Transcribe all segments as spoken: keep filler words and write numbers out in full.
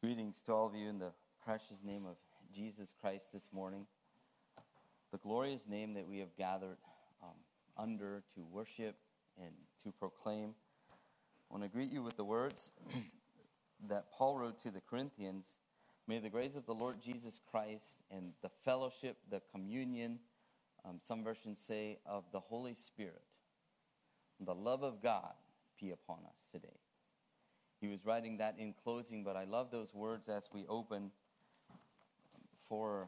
Greetings to all of you in the precious name of Jesus Christ this morning. The glorious name that we have gathered um, under to worship and to proclaim. I want to greet you with the words that Paul wrote to the Corinthians. May the grace of the Lord Jesus Christ and the fellowship, the communion, um, some versions say, of the Holy Spirit, the love of God be upon us today. He was writing that in closing, but I love those words as we open for,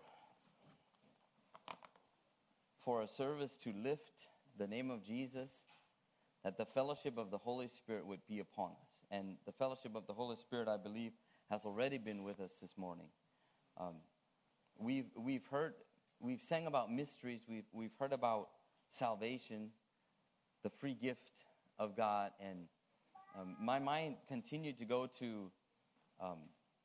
for a service to lift the name of Jesus, that the fellowship of the Holy Spirit would be upon us. And the fellowship of the Holy Spirit, I believe, has already been with us this morning. Um, we've we've heard, we've sang about mysteries, we've we've heard about salvation, the free gift of God, and um, my mind continued to go to um,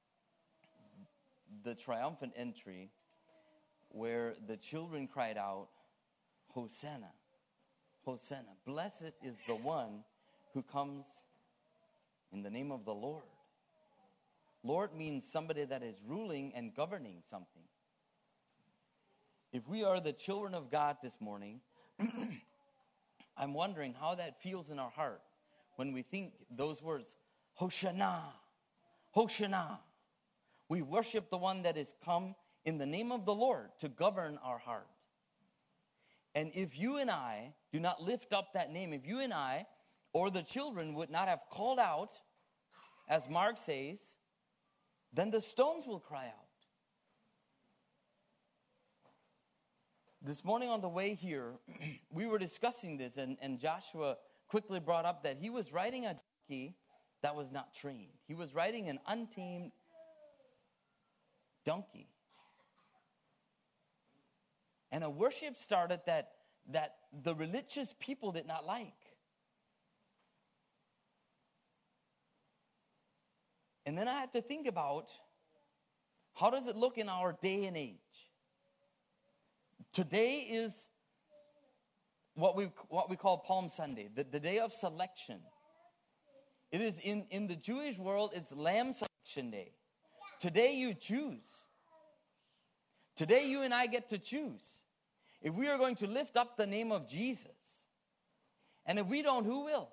the triumphant entry where the children cried out, Hosanna, Hosanna, blessed is the one who comes in the name of the Lord. Lord means somebody that is ruling and governing something. If we are the children of God this morning, I'm wondering how that feels in our heart when we think those words, Hosanna, Hosanna. We worship the one that has come in the name of the Lord to govern our heart. And if you and I do not lift up that name, if you and I or the children would not have called out, as Mark says, then the stones will cry out. This morning on the way here, we were discussing this, and, and Joshua quickly brought up that he was riding a donkey that was not trained. He was riding an untamed donkey. And a worship started that, that the religious people did not like. And then I had to think about, how does it look in our day and age? Today is what we what we call Palm Sunday, the, the day of selection. It is in, in the Jewish world, it's Lamb Selection Day. Today you choose. Today you and I get to choose. If we are going to lift up the name of Jesus, and if we don't, who will?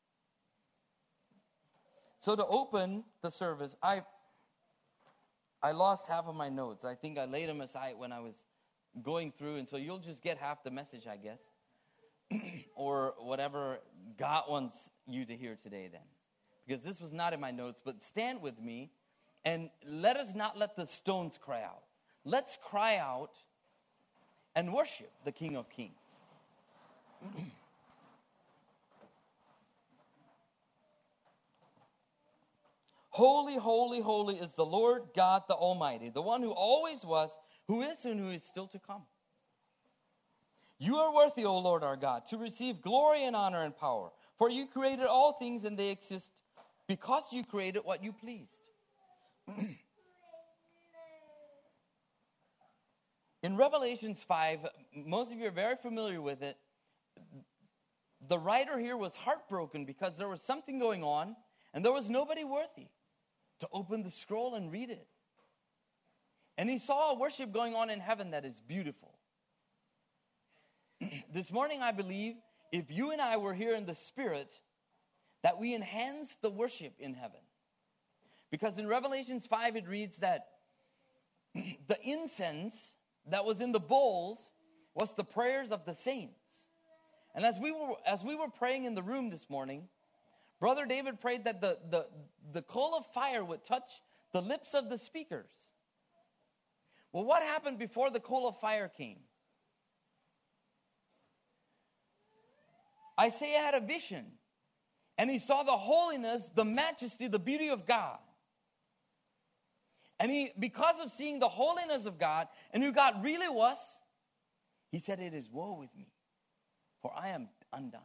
So to open the service, I I lost half of my notes. I think I laid them aside when I was going through, and so you'll just get half the message, I guess. Or whatever God wants you to hear today then. Because this was not in my notes, but stand with me, and let us not let the stones cry out. Let's cry out and worship the King of Kings. Holy, holy, holy is the Lord God the Almighty, the one who always was, who is, and who is still to come. You are worthy, O Lord our God, to receive glory and honor and power. For you created all things, and they exist because you created what you pleased. In Revelations five, most of you are very familiar with it. The writer here was heartbroken because there was something going on, and there was nobody worthy to open the scroll and read it. And he saw a worship going on in heaven that is beautiful. This morning, I believe, if you and I were here in the Spirit, that we enhance the worship in heaven. Because in Revelations five, it reads that the incense that was in the bowls was the prayers of the saints. And as we were as we were praying in the room this morning, Brother David prayed that the, the, the coal of fire would touch the lips of the speakers. Well, what happened before the coal of fire came? Isaiah had a vision, and he saw the holiness, the majesty, the beauty of God. And he, because of seeing the holiness of God and who God really was, he said, "It is woe with me, for I am undone."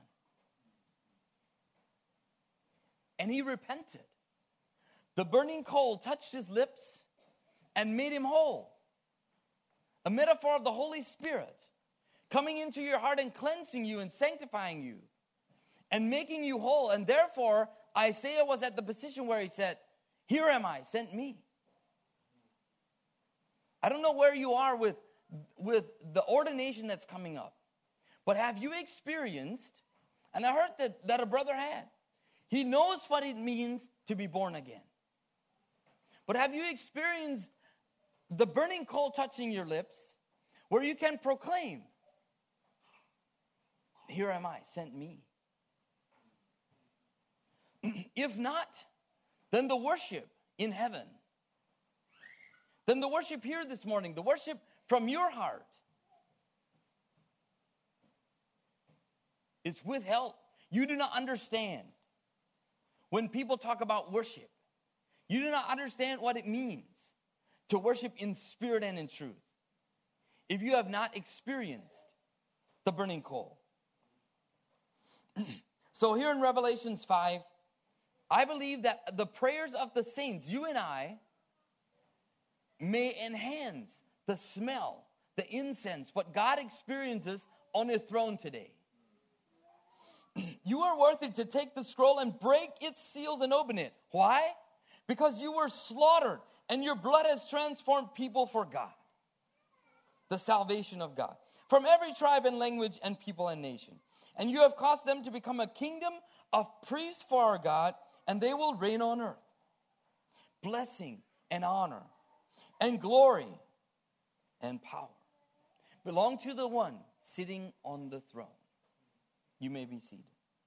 And he repented. The burning coal touched his lips and made him whole. A metaphor of the Holy Spirit coming into your heart and cleansing you and sanctifying you and making you whole. And therefore, Isaiah was at the position where he said, "Here am I, send me." I don't know where you are with, with the ordination that's coming up. But have you experienced, and I heard that, that a brother had, he knows what it means to be born again. But have you experienced the burning coal touching your lips where you can proclaim, here am I, sent me? If not, then the worship in heaven, then the worship here this morning, the worship from your heart, is withheld. You do not understand when people talk about worship. You do not understand what it means to worship in spirit and in truth if you have not experienced the burning coal. So here in Revelations five, I believe that the prayers of the saints, you and I, may enhance the smell, the incense, what God experiences on his throne today. You are worthy to take the scroll and break its seals and open it. Why? Because you were slaughtered and your blood has transformed people for God. The salvation of God. From every tribe and language and people and nation. And you have caused them to become a kingdom of priests for our God, and they will reign on earth. Blessing and honor and glory and power belong to the one sitting on the throne. You may be seated.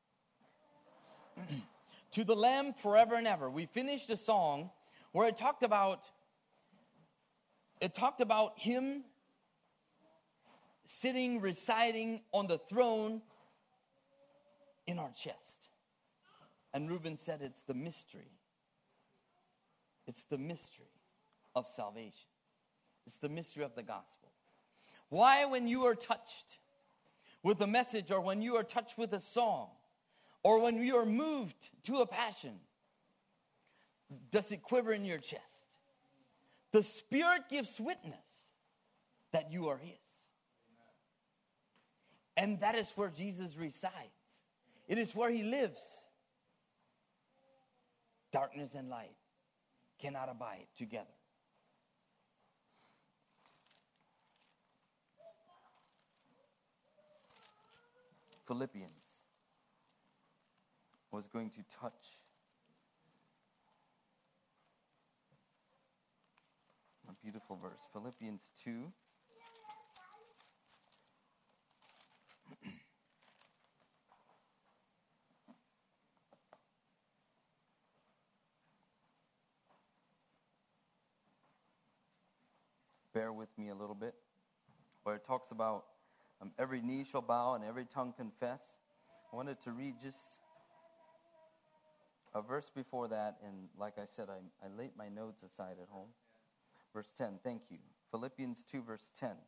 To the Lamb forever and ever. We finished a song where it talked about it talked about him sitting, residing on the throne in our chest. And Reuben said it's the mystery. It's the mystery of salvation. It's the mystery of the gospel. Why, when you are touched with a message, or when you are touched with a song, or when you are moved to a passion, does it quiver in your chest? The Spirit gives witness that you are his. And that is where Jesus resides. It is where he lives. Darkness and light cannot abide together. Philippians was going to touch a beautiful verse. Philippians two. Bear with me a little bit. Where it talks about um, every knee shall bow and every tongue confess. I wanted to read just a verse before that, and like I said, I, I laid my notes aside at home. Verse ten, thank you. Philippians two, verse ten.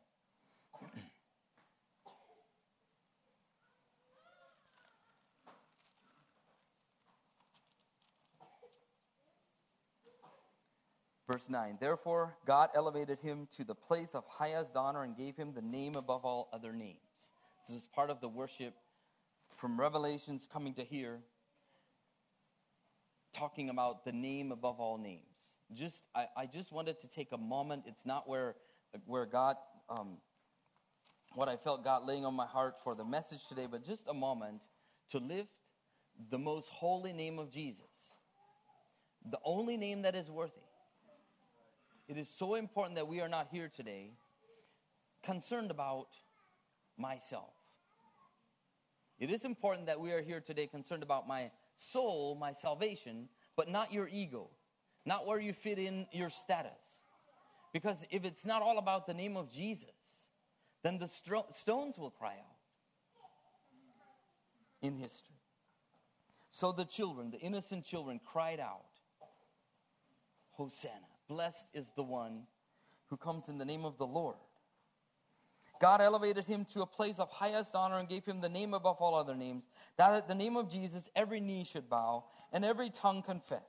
Verse nine, therefore God elevated him to the place of highest honor and gave him the name above all other names. This is part of the worship from Revelations coming to here, talking about the name above all names. Just, I, I just wanted to take a moment. It's not where, where God, um, what I felt God laying on my heart for the message today, but just a moment to lift the most holy name of Jesus. The only name that is worthy. It is so important that we are not here today concerned about myself. It is important that we are here today concerned about my soul, my salvation, but not your ego, not where you fit in your status. Because if it's not all about the name of Jesus, then the stro- stones will cry out in history. So the children, the innocent children, cried out, Hosanna. Blessed is the one who comes in the name of the Lord. God elevated him to a place of highest honor and gave him the name above all other names, that at the name of Jesus every knee should bow and every tongue confess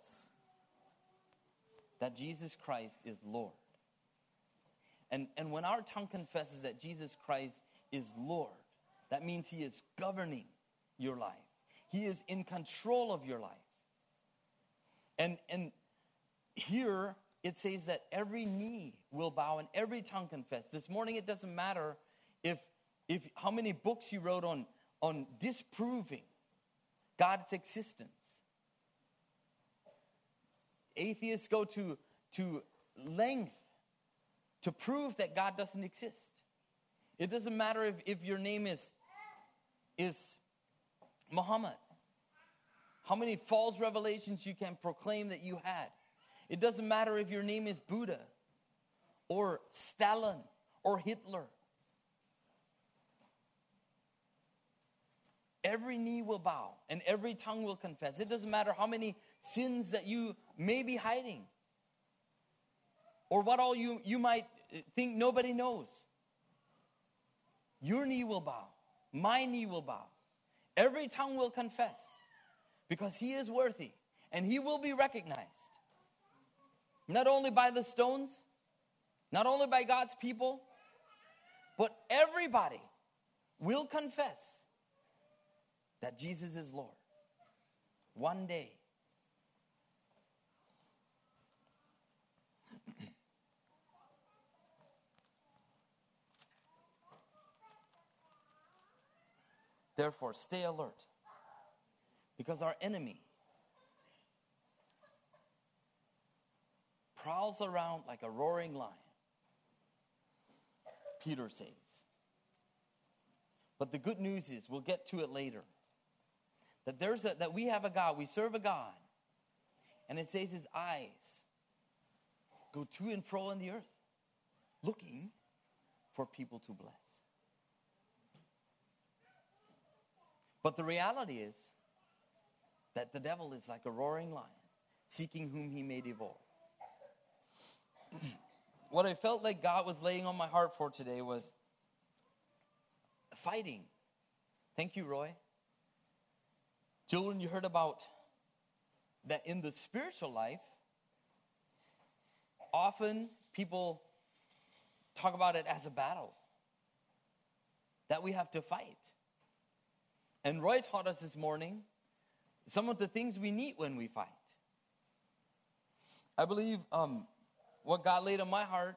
that Jesus Christ is Lord. And, and when our tongue confesses that Jesus Christ is Lord, that means he is governing your life. He is in control of your life. And, and here, it says that every knee will bow and every tongue confess. This morning, it doesn't matter if, if how many books you wrote on, on disproving God's existence. Atheists go to, to length to prove that God doesn't exist. It doesn't matter if, if your name is, is Muhammad. How many false revelations you can proclaim that you had. It doesn't matter if your name is Buddha or Stalin or Hitler. Every knee will bow and every tongue will confess. It doesn't matter how many sins that you may be hiding or what all you, you might think nobody knows. Your knee will bow. My knee will bow. Every tongue will confess because he is worthy and he will be recognized. Not only by the stones, not only by God's people, but everybody will confess that Jesus is Lord. One day. Therefore, stay alert, because our enemy prowls around like a roaring lion, Peter says. But the good news is, we'll get to it later, that there's a, that we have a God, we serve a God, and it says his eyes go to and fro in the earth, looking for people to bless. But the reality is that the devil is like a roaring lion, seeking whom he may devour. What I felt like God was laying on my heart for today was fighting. Thank you, Roy. Children, you heard about that in the spiritual life, often people talk about it as a battle that we have to fight. And Roy taught us this morning some of the things we need when we fight. I believe um, what God laid on my heart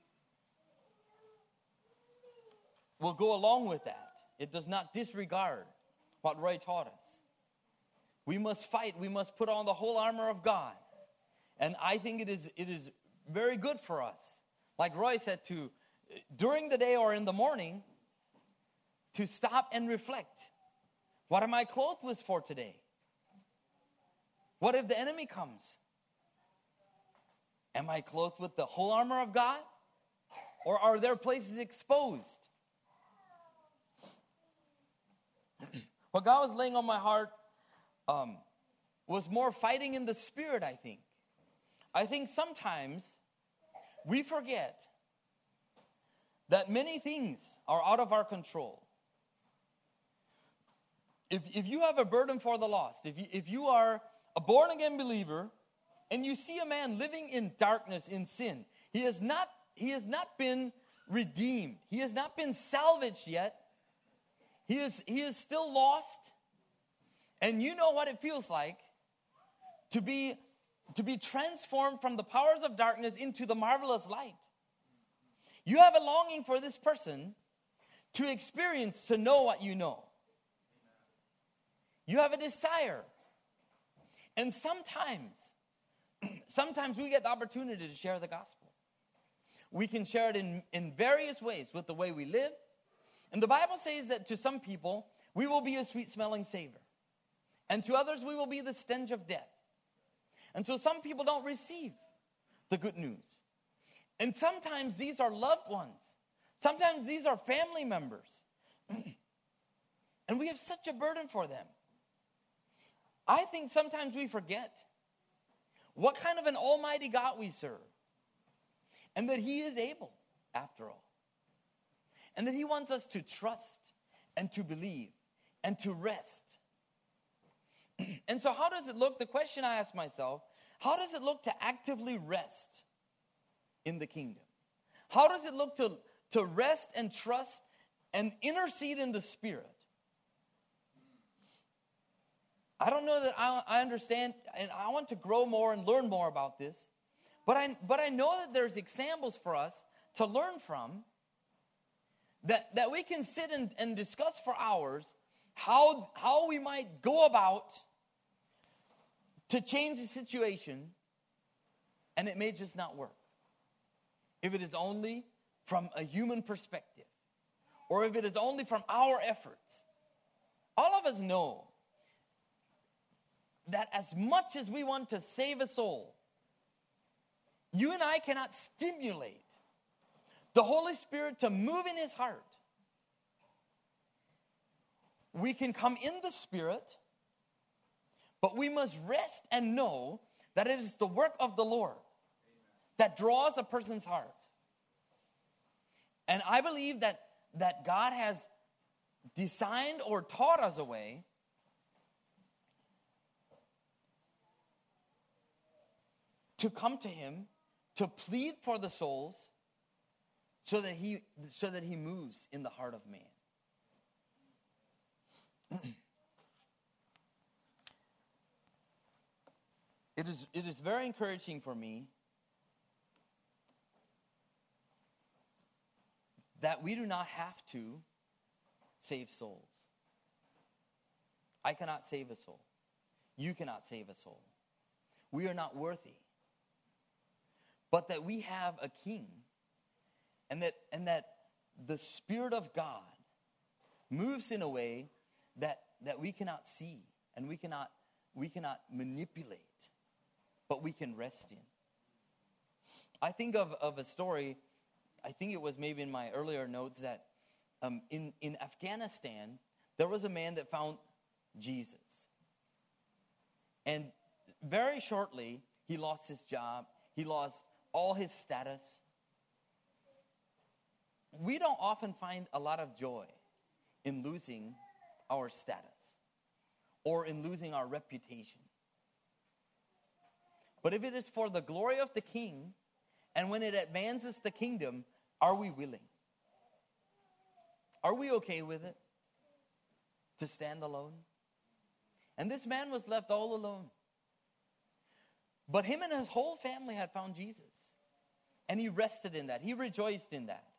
will go along with that. It does not disregard what Roy taught us. We must fight. We must put on the whole armor of God. And I think it is it is very good for us, like Roy said, to, during the day or in the morning, to stop and reflect. What am I clothed with for today? What if the enemy comes? Am I clothed with the whole armor of God? Or are there places exposed? What God was laying on my heart um, was more fighting in the spirit, I think. I think sometimes we forget that many things are out of our control. If, if you have a burden for the lost, if you, if you are a born-again believer and you see a man living in darkness, in sin, he has not, he has not been redeemed. He has not been salvaged yet. He is, he is still lost. And you know what it feels like to be, to be transformed from the powers of darkness into the marvelous light. You have a longing for this person to experience, to know what you know. You have a desire. And sometimes, sometimes we get the opportunity to share the gospel. We can share it in, in various ways with the way we live. And the Bible says that to some people, we will be a sweet-smelling savor. And to others, we will be the stench of death. And so some people don't receive the good news. And sometimes these are loved ones. Sometimes these are family members. And we have such a burden for them. I think sometimes we forget what kind of an almighty God we serve. And that he is able, after all. And that he wants us to trust and to believe and to rest. And so how does it look? The question I ask myself, how does it look to actively rest in the kingdom? How does it look to, to rest and trust and intercede in the Spirit? I don't know that I, I understand, and I want to grow more and learn more about this. But I, but I know that there's examples for us to learn from that, that we can sit and, and discuss for hours how, how we might go about to change the situation, and it may just not work. If it is only from a human perspective, or if it is only from our efforts. All of us know that as much as we want to save a soul, you and I cannot stimulate the Holy Spirit to move in his heart. We can come in the Spirit, but we must rest and know that it is the work of the Lord that draws a person's heart. And I believe that, that God has designed or taught us a way to come to him, to plead for the souls, so that he so that he moves in the heart of man. It is it is very encouraging for me that we do not have to save souls. I cannot save a soul. You cannot save a soul. We are not worthy. But that we have a king, and that and that the Spirit of God moves in a way that, that we cannot see and we cannot we cannot manipulate, but we can rest in. I think of, of a story, I think it was maybe in my earlier notes, that um, in, in Afghanistan, there was a man that found Jesus. And very shortly, he lost his job. He lost all his status. We don't often find a lot of joy in losing our status or in losing our reputation. But if it is for the glory of the King, and when it advances the kingdom, are we willing? Are we okay with it? To stand alone? And this man was left all alone. But him and his whole family had found Jesus. And he rested in that. He rejoiced in that.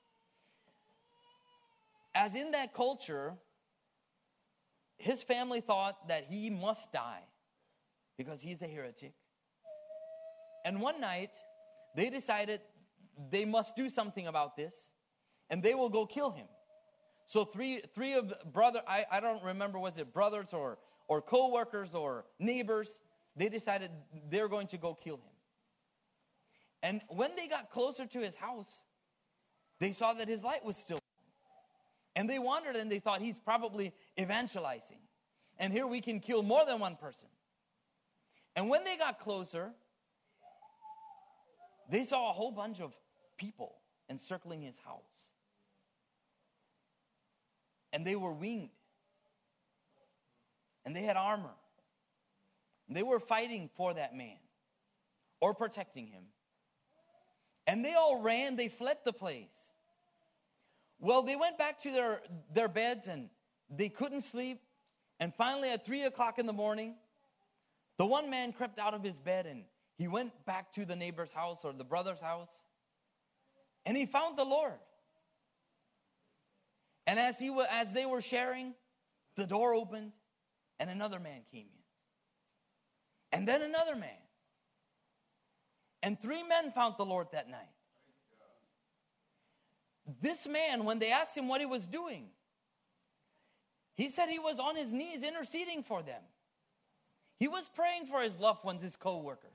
As in that culture, his family thought that he must die because he's a heretic. And one night, they decided they must do something about this, and they will go kill him. So three three of brother, I, I don't remember, was it brothers or, or co-workers or neighbors, they decided they're going to go kill him. And when they got closer to his house, they saw that his light was still on. And they wondered, and they thought he's probably evangelizing. And here we can kill more than one person. And when they got closer, they saw a whole bunch of people encircling his house. And they were winged. And they had armor. And they were fighting for that man or protecting him. And they all ran, they fled the place. Well, they went back to their, their beds and they couldn't sleep. And finally at three o'clock in the morning, the one man crept out of his bed and he went back to the neighbor's house or the brother's house. And he found the Lord. And as he was, as they were sharing, the door opened and another man came in. And then another man. And three men found the Lord that night. This man, when they asked him what he was doing, he said he was on his knees interceding for them. He was praying for his loved ones, his co-workers.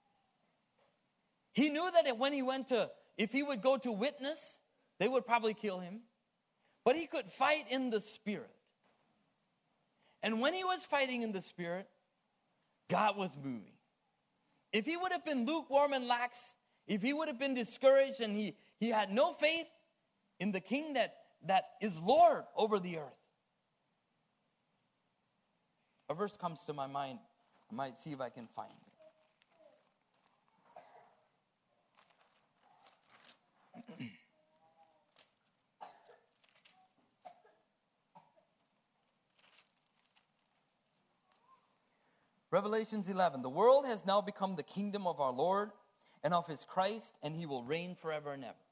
He knew that when he went to, if he would go to witness, they would probably kill him. But he could fight in the Spirit. And when he was fighting in the Spirit, God was moving. If he would have been lukewarm and lax, if he would have been discouraged and he, he had no faith in the King that, that is Lord over the earth. A verse comes to my mind. I might see if I can find it. Revelations eleven. The world has now become the kingdom of our Lord and of his Christ, and he will reign forever and ever.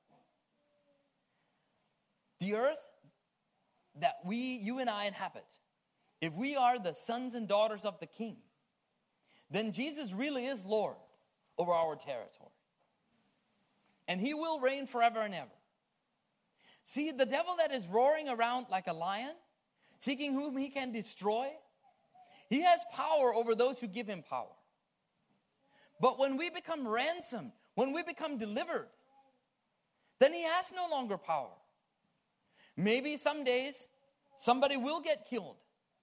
The earth that we, you and I inhabit, if we are the sons and daughters of the King, then Jesus really is Lord over our territory. And he will reign forever and ever. See, the devil that is roaring around like a lion, seeking whom he can destroy, he has power over those who give him power. But when we become ransomed, when we become delivered, then he has no longer power. Maybe some days somebody will get killed.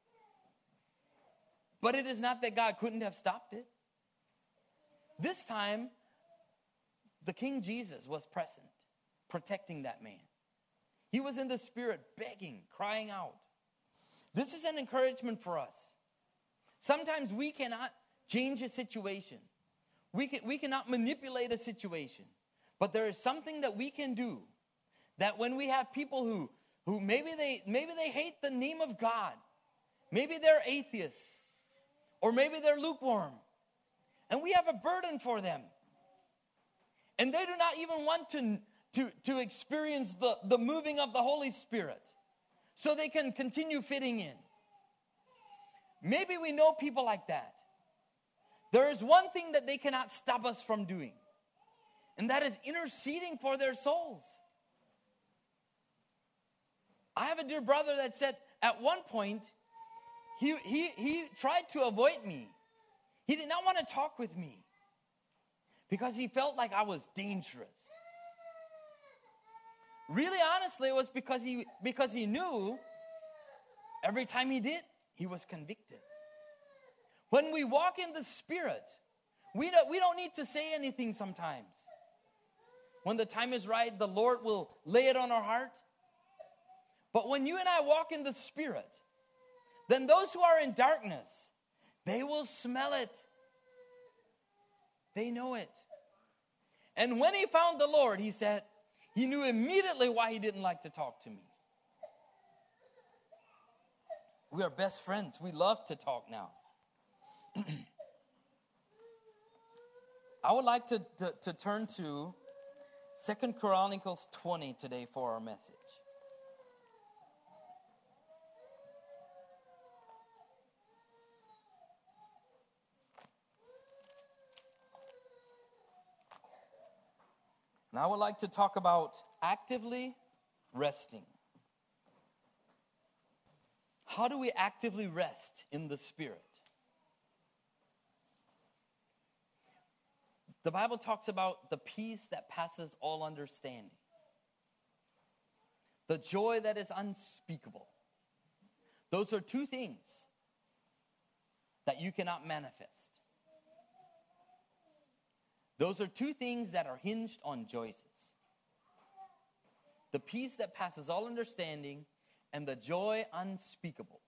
But it is not that God couldn't have stopped it. This time, the King Jesus was present, protecting that man. He was in the Spirit, begging, crying out. This is an encouragement for us. Sometimes we cannot change a situation. We, can, we cannot manipulate a situation. But there is something that we can do. That when we have people who, who maybe they maybe they hate the name of God. Maybe they're atheists. Or maybe they're lukewarm. And we have a burden for them. And they do not even want to, to, to experience the, the moving of the Holy Spirit. So they can continue fitting in. Maybe we know people like that. There is one thing that they cannot stop us from doing. And that is interceding for their souls. I have a dear brother that said at one point, he, he, he tried to avoid me. He did not want to talk with me because he felt like I was dangerous. Really, honestly, it was because he, because he knew every time he did, he was convicted. When we walk in the Spirit, we don't, we don't need to say anything sometimes. When the time is right, the Lord will lay it on our heart. But when you and I walk in the Spirit, then those who are in darkness, they will smell it. They know it. And when he found the Lord, he said, he knew immediately why he didn't like to talk to me. We are best friends. We love to talk now. I would like to, to, to turn to Second Chronicles twenty today for our message. And I would like to talk about actively resting. How do we actively rest in the Spirit? The Bible talks about the peace that passes all understanding. The joy that is unspeakable. Those are two things that you cannot manifest. Those are two things that are hinged on choices. The peace that passes all understanding and the joy unspeakable.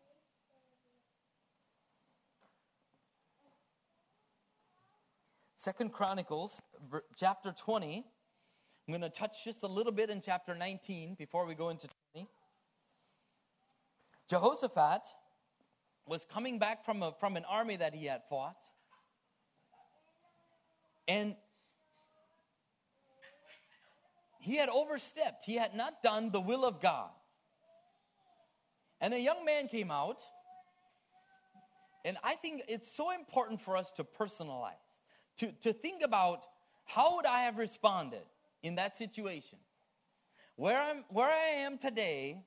Second Chronicles, chapter twenty. I'm going to touch just a little bit in chapter nineteen before we go into twenty. Jehoshaphat was coming back from, a, from an army that he had fought. And he had overstepped. He had not done the will of God. And a young man came out. And I think it's so important for us to personalize. To, to think about how would I have responded in that situation. Where, I'm, where I am today,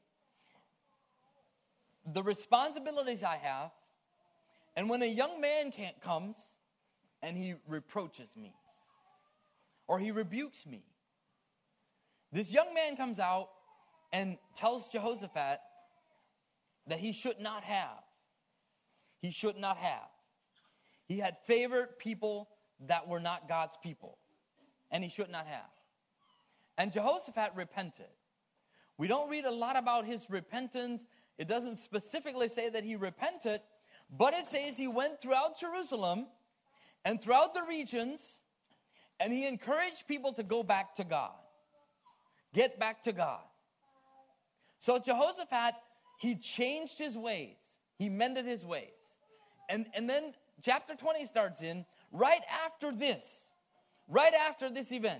the responsibilities I have, and when a young man can't, comes and he reproaches me or he rebukes me. This young man comes out and tells Jehoshaphat that he should not have. He should not have. He had favored people that were not God's people, and he should not have. And Jehoshaphat repented. We don't read a lot about his repentance. It doesn't specifically say that he repented, but it says he went throughout Jerusalem and throughout the regions, and he encouraged people to go back to God. Get back to God. So Jehoshaphat, he changed his ways. He mended his ways. And, and then chapter twenty starts in, right after this, right after this event,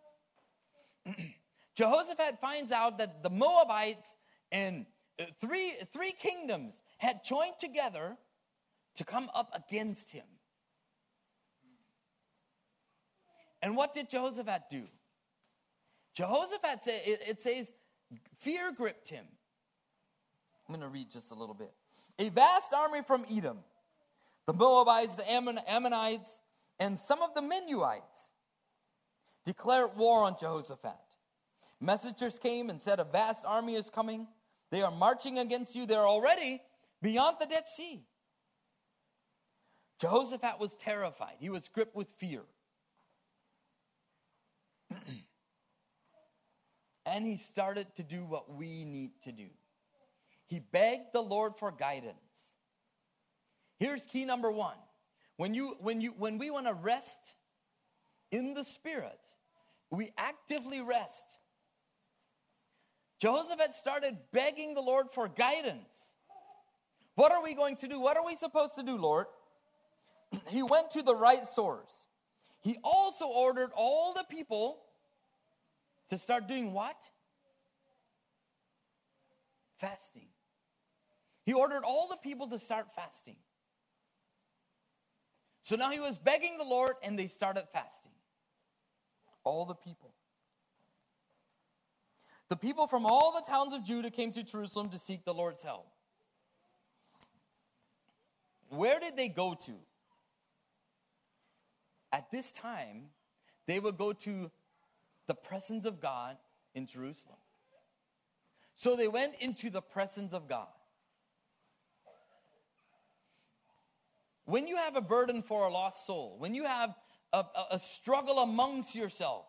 Jehoshaphat finds out that the Moabites and three, three kingdoms had joined together to come up against him. And what did Jehoshaphat do? Jehoshaphat, say, it, it says, fear gripped him. I'm going to read just a little bit. A vast army from Edom, the Moabites, the Ammon, Ammonites, and some of the Menuhites declared war on Jehoshaphat. Messengers came and said, a vast army is coming. They are marching against you. They're already beyond the Dead Sea. Jehoshaphat was terrified. He was gripped with fear. And he started to do what we need to do. He begged the Lord for guidance. Here's key number one. When you when you when we want to rest in the Spirit, we actively rest. Jehoshaphat started begging the Lord for guidance. What are we going to do? What are we supposed to do, Lord? He went to the right source. He also ordered all the people to start doing what? Fasting. He ordered all the people to start fasting. So now he was begging the Lord, and they started fasting. All the people. The people from all the towns of Judah came to Jerusalem to seek the Lord's help. Where did they go to? At this time, they would go to the presence of God in Jerusalem. So they went into the presence of God. When you have a burden for a lost soul, when you have a, a, a struggle amongst yourself,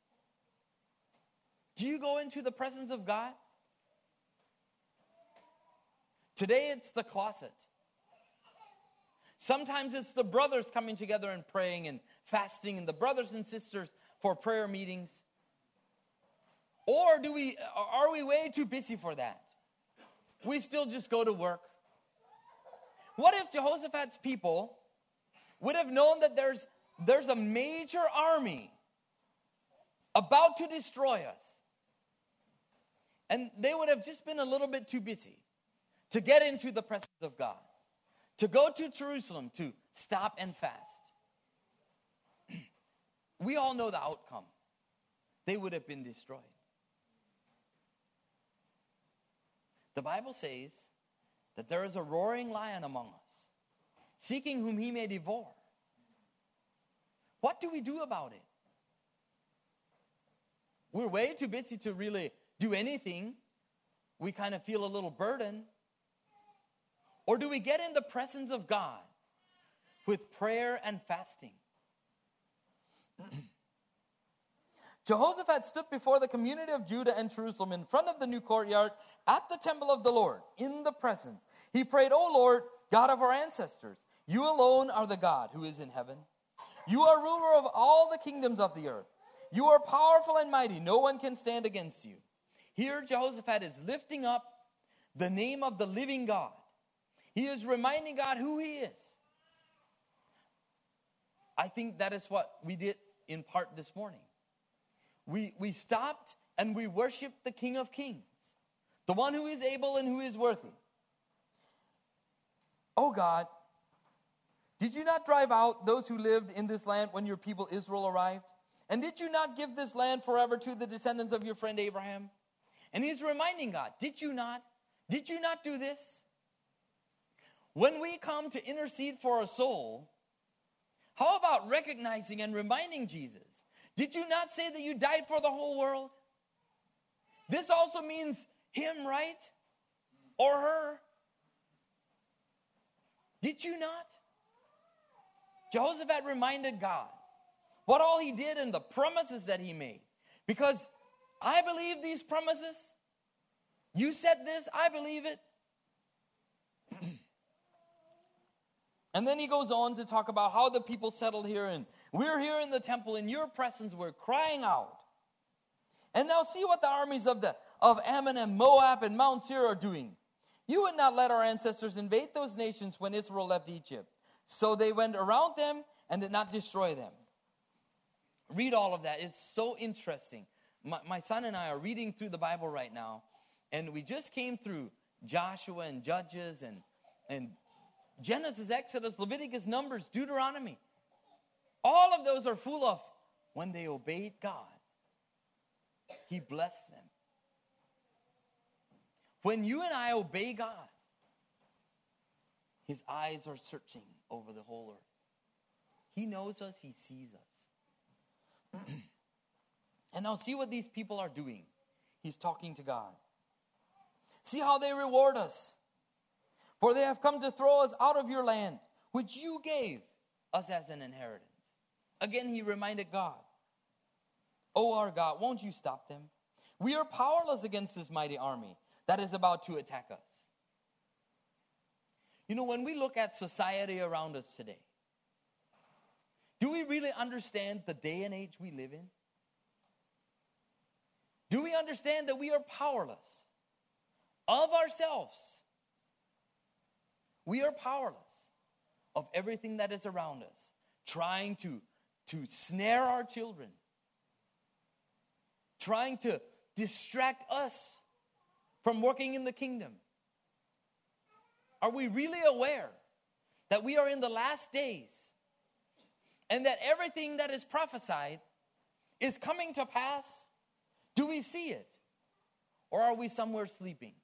do you go into the presence of God? Today it's the closet. Sometimes it's the brothers coming together and praying and fasting, and the brothers and sisters for prayer meetings. Or do we are we way too busy for that? We still just go to work. What if Jehoshaphat's people would have known that there's there's a major army about to destroy us? And they would have just been a little bit too busy to get into the presence of God, to go to Jerusalem to stop and fast. We all know the outcome. They would have been destroyed. The Bible says that there is a roaring lion among us, seeking whom he may devour. What do we do about it? We're way too busy to really do anything. We kind of feel a little burden. Or do we get in the presence of God with prayer and fasting? Jehoshaphat stood before the community of Judah and Jerusalem in front of the new courtyard at the temple of the Lord, in the presence. He prayed, O Lord, God of our ancestors, you alone are the God who is in heaven. You are ruler of all the kingdoms of the earth. You are powerful and mighty. No one can stand against you. Here Jehoshaphat is lifting up the name of the living God. He is reminding God who he is. I think that is what we did in part this morning. We, we stopped and we worshiped the King of Kings, the one who is able and who is worthy. Oh God, did you not drive out those who lived in this land when your people Israel arrived? And did you not give this land forever to the descendants of your friend Abraham? And he's reminding God, did you not? Did you not do this? When we come to intercede for a soul, how about recognizing and reminding Jesus? Did you not say that you died for the whole world? This also means him, right? Or her. Did you not? Jehoshaphat reminded God what all he did and the promises that he made. Because I believe these promises. You said this, I believe it. And then he goes on to talk about how the people settled here, and we're here in the temple in your presence, we're crying out. And now see what the armies of the of Ammon and Moab and Mount Seir are doing. You would not let our ancestors invade those nations when Israel left Egypt. So they went around them and did not destroy them. read all of that. It's so interesting. My, my son and I are reading through the Bible right now, and we just came through Joshua and Judges and, and Genesis, Exodus, Leviticus, Numbers, Deuteronomy. All of those are full of when they obeyed God, He blessed them. When you and I obey God, His eyes are searching over the whole earth. He knows us, He sees us. And now see what these people are doing. He's talking to God. See how they reward us. For they have come to throw us out of your land, which you gave us as an inheritance. Again, he reminded God, "Oh, our God, won't you stop them? We are powerless against this mighty army that is about to attack us." You know, when we look at society around us today, do we really understand the day and age we live in? Do we understand that we are powerless of ourselves? We are powerless of everything that is around us, trying to, to snare our children, trying to distract us from working in the kingdom. Are we really aware that we are in the last days and that everything that is prophesied is coming to pass? Do we see it? Or are we somewhere sleeping?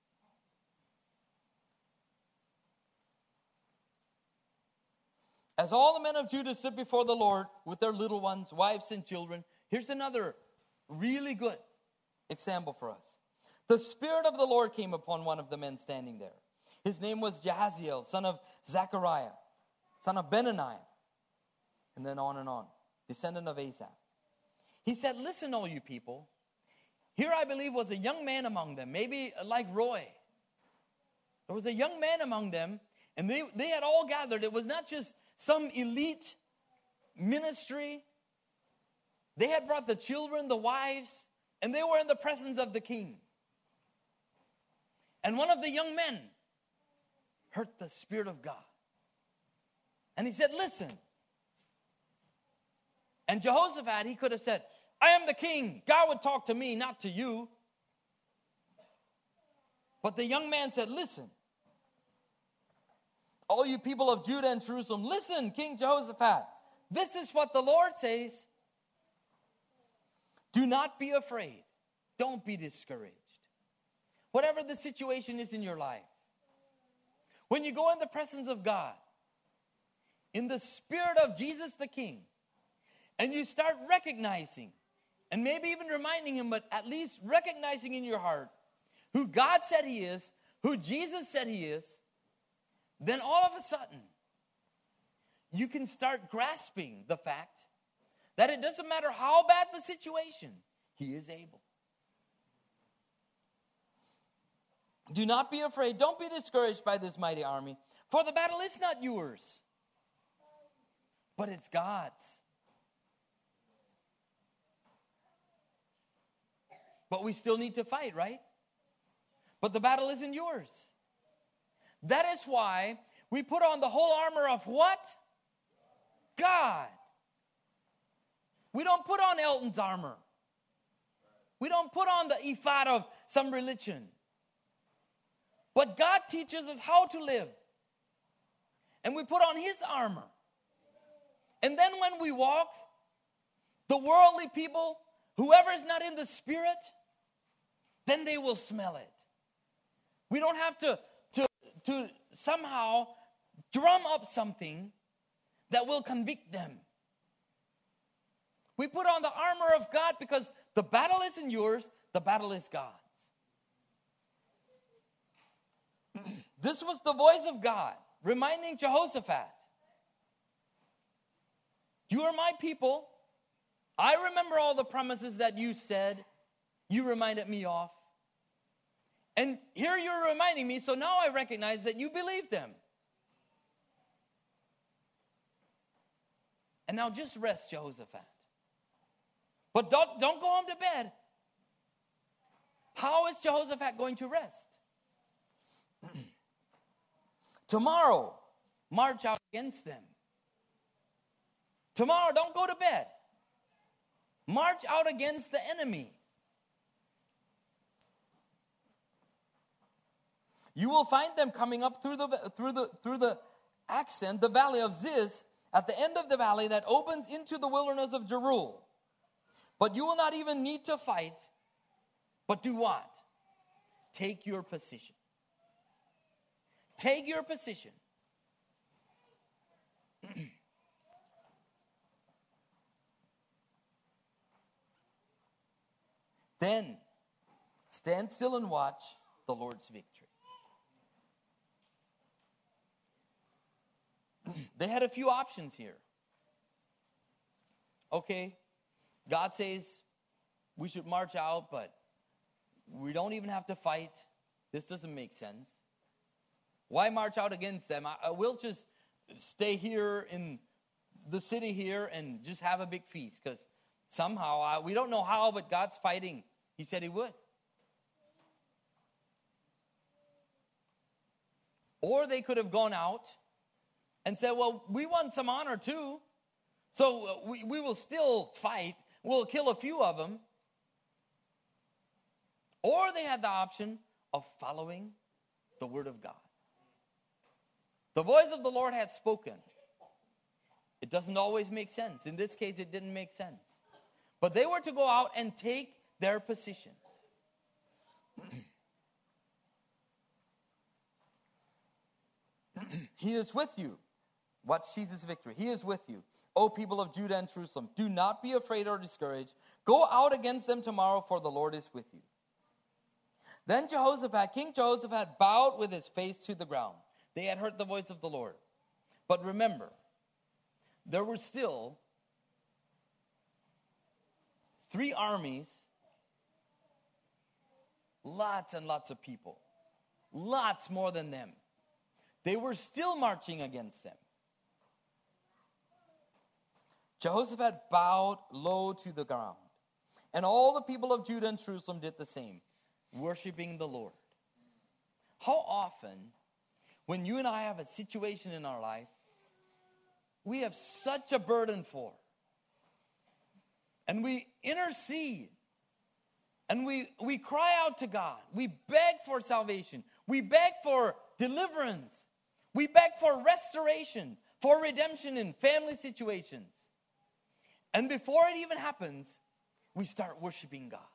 As all the men of Judah stood before the Lord with their little ones, wives and children, here's another really good example for us. The Spirit of the Lord came upon one of the men standing there. His name was Jahaziel, son of Zechariah, son of Benaniah, and then on and on, descendant of Asaph. He said, "Listen, all you people. Here I believe was a young man among them, maybe like Roy. There was a young man among them, and they, they had all gathered. It was not just some elite ministry. They had brought the children, the wives, and they were in the presence of the king. And one of the young men heard the Spirit of God. And he said, 'Listen.' And Jehoshaphat, he could have said, 'I am the king. God would talk to me, not to you.' But the young man said, 'Listen, all you people of Judah and Jerusalem, listen, King Jehoshaphat. This is what the Lord says. Do not be afraid. Don't be discouraged. Whatever the situation is in your life, when you go in the presence of God, in the Spirit of Jesus the King, and you start recognizing, and maybe even reminding Him, but at least recognizing in your heart who God said He is, who Jesus said He is, then all of a sudden, you can start grasping the fact that it doesn't matter how bad the situation, He is able. Do not be afraid. Don't be discouraged by this mighty army, for the battle is not yours, but it's God's. But we still need to fight, right? But the battle isn't yours. That is why we put on the whole armor of what? God. We don't put on Elton's armor. We don't put on the ephod of some religion. But God teaches us how to live. And we put on His armor. And then when we walk, the worldly people, whoever is not in the Spirit, then they will smell it. We don't have to, to, to somehow drum up something that will convict them. We put on the armor of God because the battle isn't yours, the battle is God's. This was the voice of God reminding Jehoshaphat, you are my people. I remember all the promises that you said, you reminded me of. And here you're reminding me, so now I recognize that you believe them. And now just rest, Jehoshaphat. But don't, don't go home to bed. How is Jehoshaphat going to rest? Tomorrow, march out against them. Tomorrow, don't go to bed. March out against the enemy. You will find them coming up through the through the through the accent, the valley of Ziz, at the end of the valley that opens into the wilderness of Jeruel. But you will not even need to fight, but do what? Take your position. Take your position. Then stand still and watch the Lord's victory. They had a few options here. Okay, God says we should march out, but we don't even have to fight. This doesn't make sense. Why march out against them? I, I will just stay here in the city here and just have a big feast, because somehow, I, we don't know how, but God's fighting. He said he would. Or they could have gone out and said, well, we want some honor too, so uh, we, we will still fight. We'll kill a few of them. Or they had the option of following the word of God. The voice of the Lord had spoken. It doesn't always make sense. In this case, it didn't make sense. But they were to go out and take their position. He is with you. Watch Jesus' victory. He is with you. O people of Judah and Jerusalem, do not be afraid or discouraged. Go out against them tomorrow, for the Lord is with you. Then Jehoshaphat, King Jehoshaphat, bowed with his face to the ground. They had heard the voice of the Lord. But remember, there were still three armies, lots and lots of people, lots more than them. They were still marching against them. Jehoshaphat bowed low to the ground, and all the people of Judah and Jerusalem did the same, worshiping the Lord. How often, when you and I have a situation in our life, we have such a burden for, and we intercede, and we, we cry out to God, we beg for salvation, we beg for deliverance, we beg for restoration, for redemption in family situations. And before it even happens, we start worshiping God.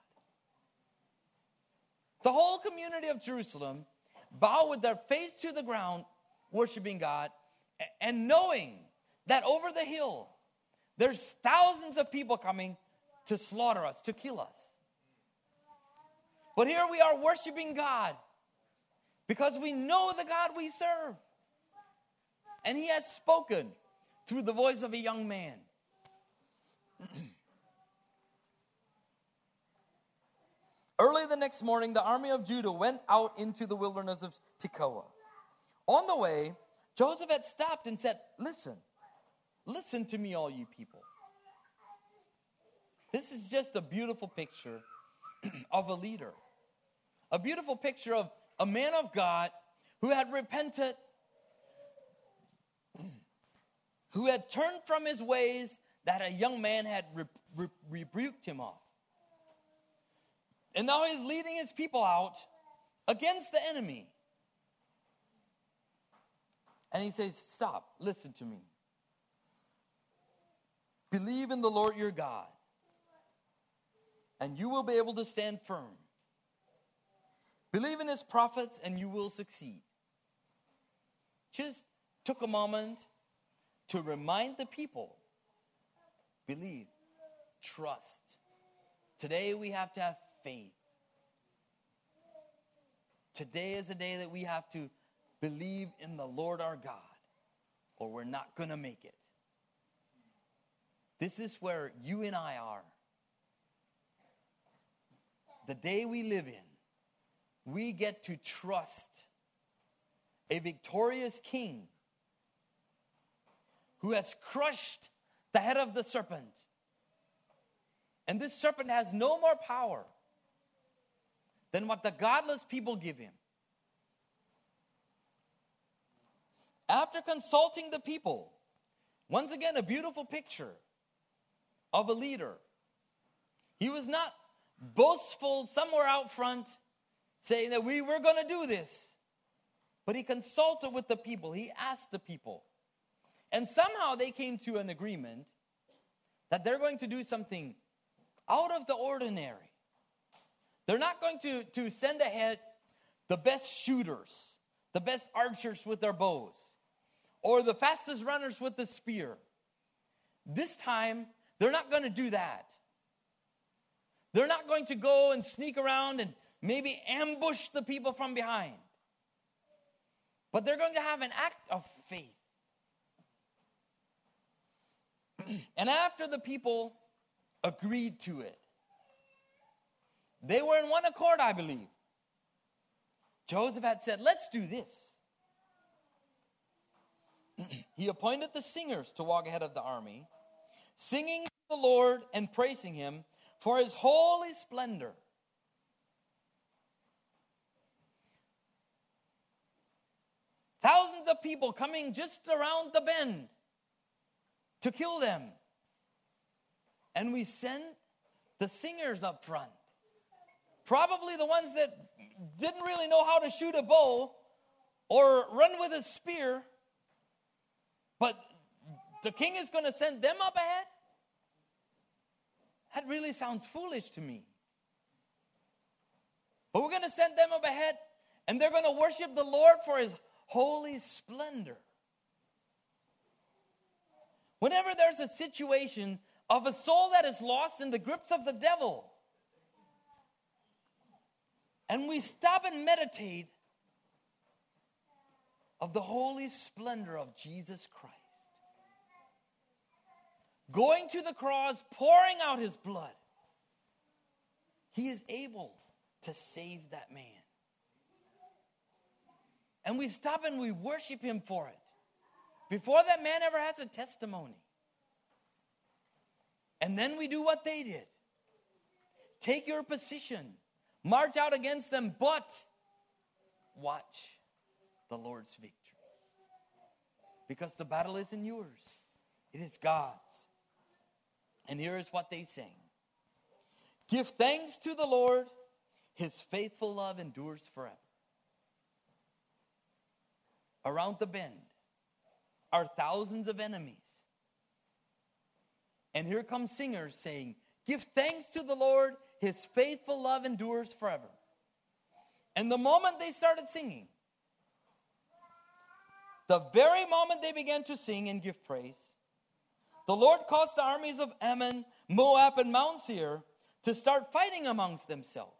The whole community of Jerusalem bow with their face to the ground, worshiping God, and knowing that over the hill, there's thousands of people coming to slaughter us, to kill us. But here we are worshiping God because we know the God we serve. And he has spoken through the voice of a young man. Early the next morning, the army of Judah went out into the wilderness of Tekoa. On the way, Jehoshaphat stopped and said, listen, listen to me, all you people. This is just a beautiful picture of a leader. A beautiful picture of a man of God who had repented, who had turned from his ways that a young man had re- re- rebuked him of. And now he's leading his people out against the enemy. And he says, stop, listen to me. Believe in the Lord your God, and you will be able to stand firm. Believe in his prophets, and you will succeed. Just took a moment to remind the people, believe, trust. Today we have to have faith. Today is a day that we have to believe in the Lord our God, or we're not going to make it. This is where you and I are. The day we live in, we get to trust a victorious king who has crushed the head of the serpent. And this serpent has no more power than what the godless people give him. After consulting the people, once again, a beautiful picture of a leader He was not boastful somewhere out front saying that we were going to do this. But he consulted with the people. He asked the people. And somehow they came to an agreement that they're going to do something out of the ordinary. They're not going to, to send ahead the best shooters, the best archers with their bows, or the fastest runners with the spear. This time, they're not going to do that. They're not going to go and sneak around and maybe ambush the people from behind. But they're going to have an act of faith. And after the people agreed to it, they were in one accord, I believe. Joseph had said, let's do this. He appointed the singers to walk ahead of the army, singing to the Lord and praising him for his holy splendor. Thousands of people coming just around the bend to kill them. And we send the singers up front. Probably the ones that didn't really know how to shoot a bow or run with a spear. But the king is going to send them up ahead? That really sounds foolish to me. But we're going to send them up ahead, and they're going to worship the Lord for his holy splendor. Whenever there's a situation of a soul that is lost in the grips of the devil, and we stop and meditate of the holy splendor of Jesus Christ, going to the cross, pouring out his blood, he is able to save that man. And we stop and we worship him for it, before that man ever has a testimony. And then we do what they did. Take your position. March out against them, but watch the Lord's victory. Because the battle isn't yours. It is God's. And here is what they sing. Give thanks to the Lord. His faithful love endures forever. Around the bend are thousands of enemies. And here come singers saying, give thanks to the Lord. His faithful love endures forever. And the moment they started singing, the very moment they began to sing and give praise, the Lord caused the armies of Ammon, Moab, and Mount Seir to start fighting amongst themselves.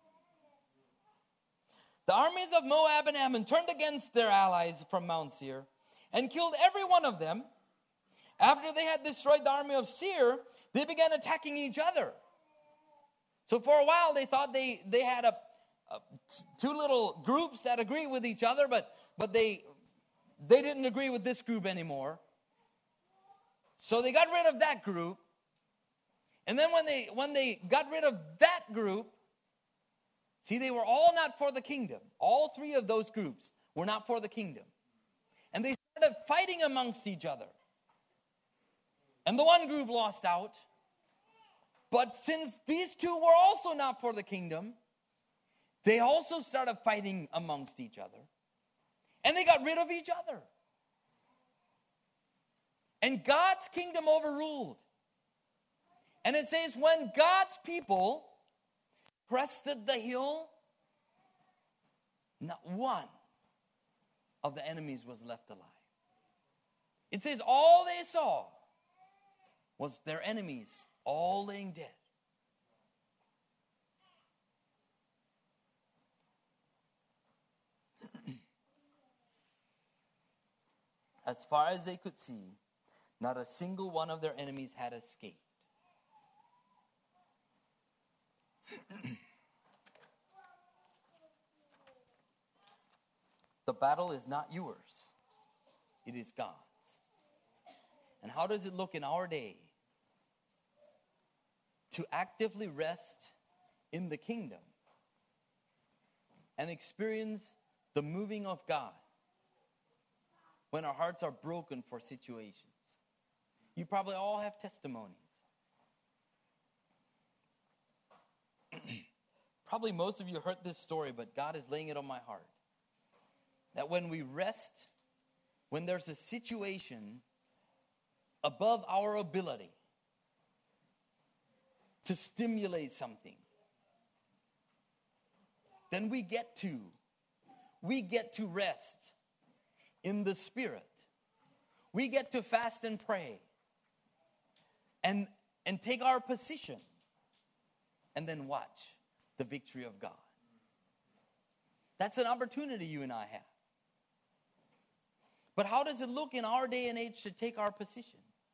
The armies of Moab and Ammon turned against their allies from Mount Seir and killed every one of them. After they had destroyed the army of Seir, they began attacking each other. So for a while, they thought they, they had a, a, two little groups that agree with each other, but, but they, they didn't agree with this group anymore. So they got rid of that group. And then when they, when they got rid of that group, see, they were all not for the kingdom. All three of those groups were not for the kingdom. And they started fighting amongst each other. And the one group lost out. But since these two were also not for the kingdom, they also started fighting amongst each other. And they got rid of each other. And God's kingdom overruled. And it says, when God's people crested the hill, not one of the enemies was left alive. It says all they saw was their enemies all laying dead. As far as they could see, not a single one of their enemies had escaped. The battle is not yours. It is God's. And how does it look in our day? To actively rest in the kingdom and experience the moving of God when our hearts are broken for situations. You probably all have testimonies. probably most of you heard this story, but God is laying it on my heart. That when we rest, when there's a situation above our ability to stimulate something, then we get to, we get to rest in the Spirit. We get to fast and pray and, and take our position and then watch the victory of God. That's an opportunity you and I have. But how does it look in our day and age to take our position?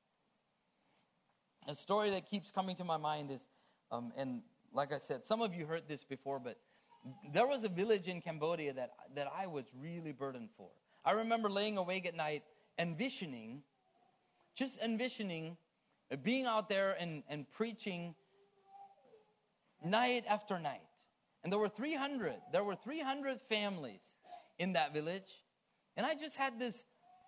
A story that keeps coming to my mind is, um, and like I said, some of you heard this before, but there was a village in Cambodia that, that I was really burdened for. I remember laying awake at night, envisioning, just envisioning being out there and, and preaching night after night. And there were three hundred, there were three hundred families in that village. And I just had this,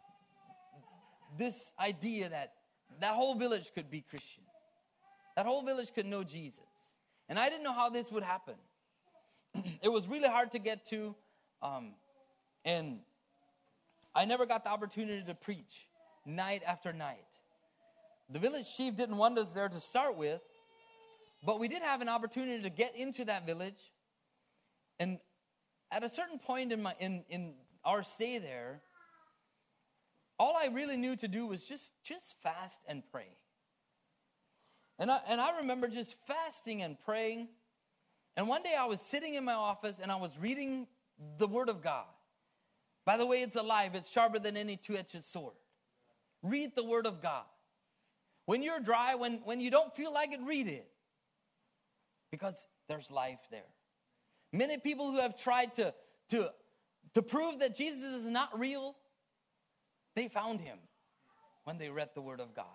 this idea that that whole village could be Christian. That whole village could know Jesus. And I didn't know how this would happen. It was really hard to get to. Um, and I never got the opportunity to preach night after night. The village chief didn't want us there to start with. But we did have an opportunity to get into that village. And at a certain point in my in, in our stay there, all I really knew to do was just, just fast and pray. And I, and I remember just fasting and praying. And one day I was sitting in my office and I was reading the Word of God. By the way, it's alive. It's sharper than any two-edged sword. Read the Word of God. When you're dry, when, when you don't feel like it, read it. Because there's life there. Many people who have tried to, to, to prove that Jesus is not real, they found him when they read the Word of God.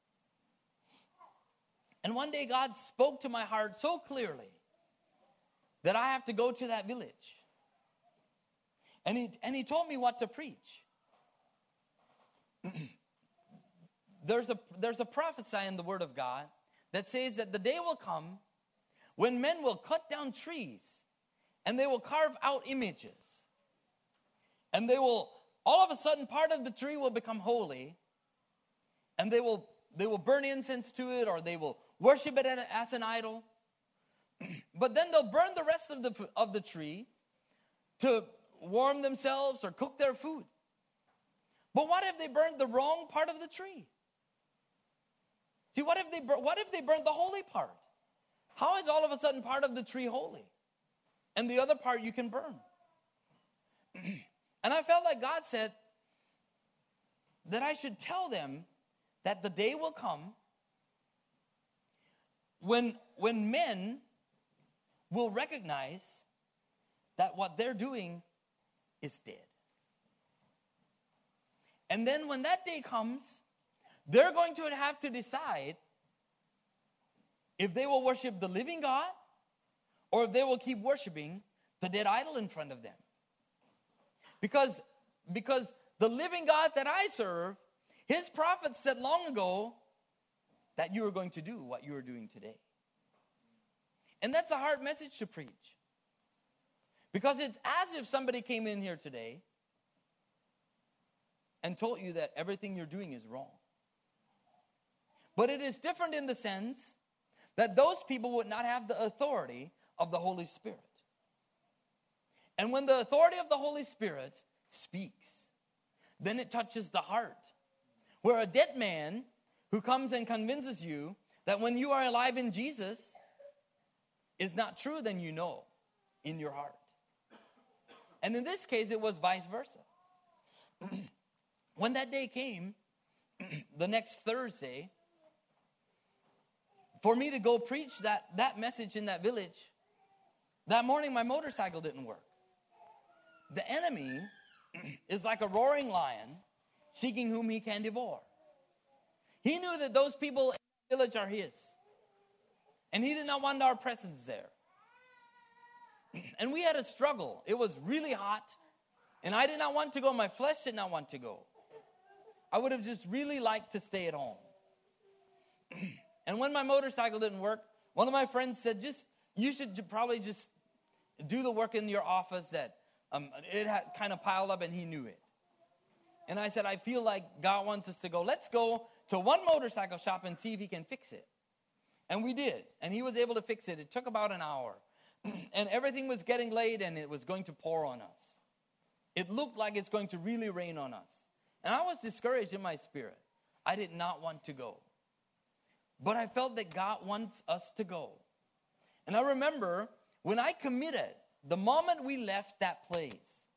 And one day God spoke to my heart so clearly that I have to go to that village. And he, and he told me what to preach. there's a, there's a prophecy in the Word of God that says that the day will come when men will cut down trees and they will carve out images. And they will, all of a sudden, part of the tree will become holy. And they will, they will burn incense to it, or they will worship it as an idol. But then they'll burn the rest of the, of the tree to warm themselves or cook their food. But what if they burned the wrong part of the tree? See, what if they, what if they burned the holy part? How is all of a sudden part of the tree holy? And the other part you can burn. And I felt like God said that I should tell them that the day will come when, when men will recognize that what they're doing is dead. And then when that day comes, they're going to have to decide if they will worship the living God or if they will keep worshiping the dead idol in front of them. Because, because the living God that I serve, his prophets said long ago that you are going to do what you are doing today. And that's a hard message to preach. Because it's as if somebody came in here today and told you that everything you're doing is wrong. But it is different in the sense that those people would not have the authority of the Holy Spirit. And when the authority of the Holy Spirit speaks, then it touches the heart. Where a dead man who comes and convinces you that when you are alive in Jesus is not true, then you know in your heart. And in this case, it was vice versa. When that day came, the next Thursday, for me to go preach that, that message in that village, that morning my motorcycle didn't work. The enemy is like a roaring lion seeking whom he can devour. He knew that those people in the village are his. And he did not want our presence there. And we had a struggle. It was really hot. And I did not want to go. My flesh did not want to go. I would have just really liked to stay at home. And when my motorcycle didn't work, one of my friends said, just you should probably just do the work in your office that um, it had kind of piled up, and he knew it. And I said, I feel like God wants us to go. Let's go to one motorcycle shop and see if he can fix it. And we did. And he was able to fix it. It took about an hour. And everything was getting late, and it was going to pour on us. It looked like it's going to really rain on us. And I was discouraged in my spirit. I did not want to go. But I felt that God wants us to go. And I remember when I committed, the moment we left that place,